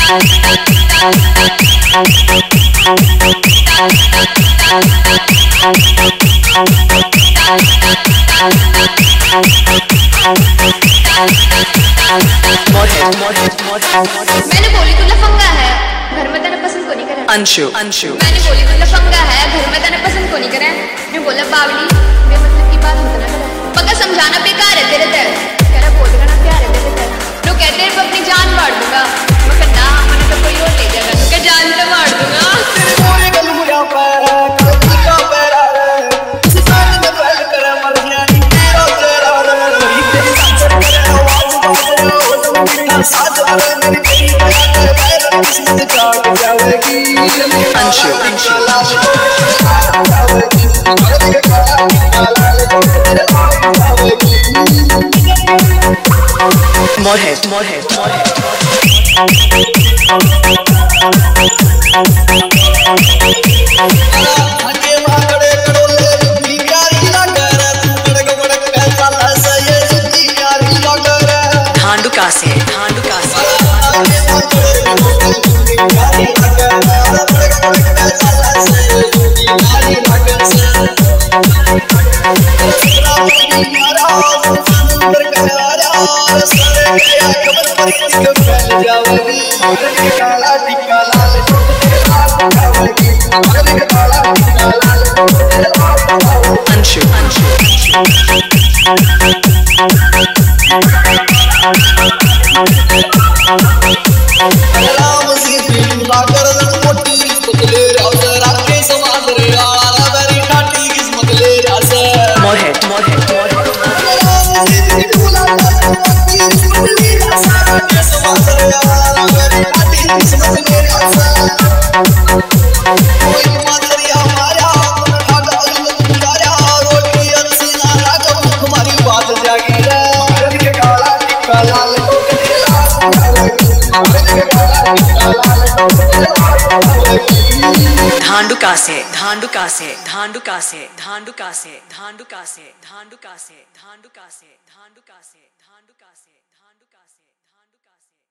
मैंने बोली तू लफंगा है, घर में तेने पसंद को नहीं करे। अंशु मैंने बोली तू लफंगा है, घर में तेने पसंद को नहीं करे। मैं बोला बावली बेमतलब की बात मत ना कर, पक्का समझाना बेकार है तेरे तेल। कह रहा बोल ना प्यार है तेरे तेल। तो कहते हैं अपनी जान मार दूंगा। मैं कहना मैंने तो कोई और ले जाएगा, तो क्या जान से मार दूंगा। अंशु मोरहेट धांडुका से अंशु धांडुका से